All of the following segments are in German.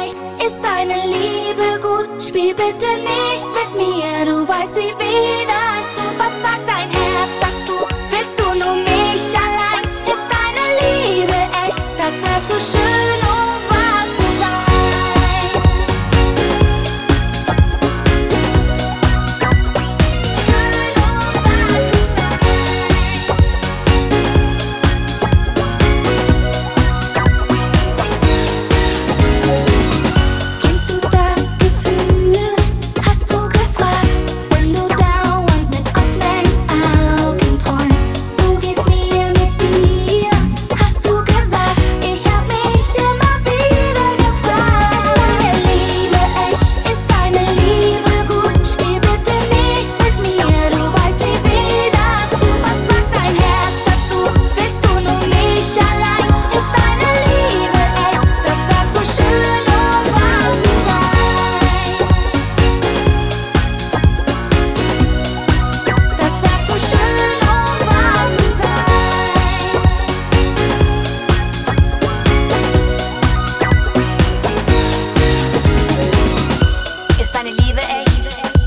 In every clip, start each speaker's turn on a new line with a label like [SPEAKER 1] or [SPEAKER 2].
[SPEAKER 1] echt? Ist deine Liebe gut? Spiel bitte nicht mit mir, du weißt, wie weh das tut. Was sagt dein Herz dazu? Willst du nur mich allein? Ist deine Liebe echt? Das wär zu schön, um wahr zu sein. Schön, um wahr zu sein. Kennst du das Gefühl? Hast du gefragt, wenn du dauernd mit offenen Augen träumst? So geht's mir mit dir. Hast du gesagt, ich hab mich immer wieder gefragt. Ist deine Liebe echt? Ist deine Liebe gut? Spiel bitte nicht mit mir, du weißt, wie weh das tut. Was sagt dein Herz dazu? Willst du nur mich allein? Ist deine Liebe echt? Das wär zu schön, um wahr zu sein. Das wär zu schön, um wahr zu sein.
[SPEAKER 2] Ist deine Liebe echt?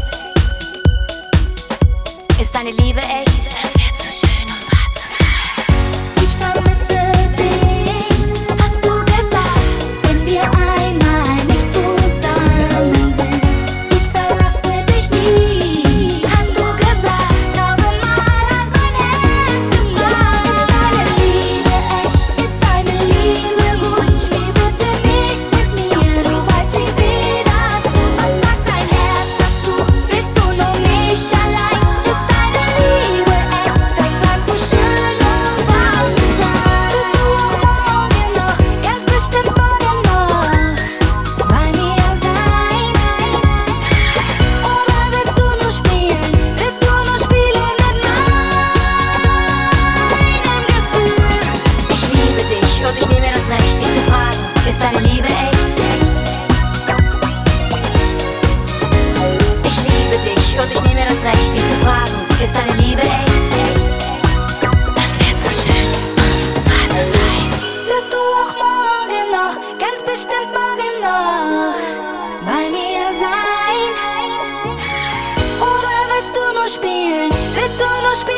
[SPEAKER 2] Ist deine Liebe echt? Das wär zu schön, um wahr zu sein.
[SPEAKER 1] Ich vermisse dich, hast du gesagt, wenn wir einmal nicht zusammen sind. Ich verlasse dich nie, hast du gesagt, tausendmal hat mein Herz gefragt. Ist deine Liebe echt? Ist deine Liebe gut? Spiel bitte nicht mit mir, du weißt, wie weh das tut. Was sagt dein Herz dazu? Willst du nur mich allein? Ist deine Liebe echt? Das war zu schön, um wahr zu sein. Bist du auch morgen noch, ganz bestimmt morgen noch bei mir sein? Oder willst du nur spielen? Willst du nur spielen mit meinem Gefühl?
[SPEAKER 2] Ich liebe dich und ich nehme mir das Recht, dich zu fragen: Ist deine Liebe echt? Ich liebe dich und ich nehme mir das Recht, dich zu fragen: Ist deine Liebe echt? Das wär zu schön, um wahr zu sein.
[SPEAKER 1] Wirst du auch morgen noch, ganz bestimmt morgen noch bei mir sein? Oder willst du nur spielen? Willst du nur spielen?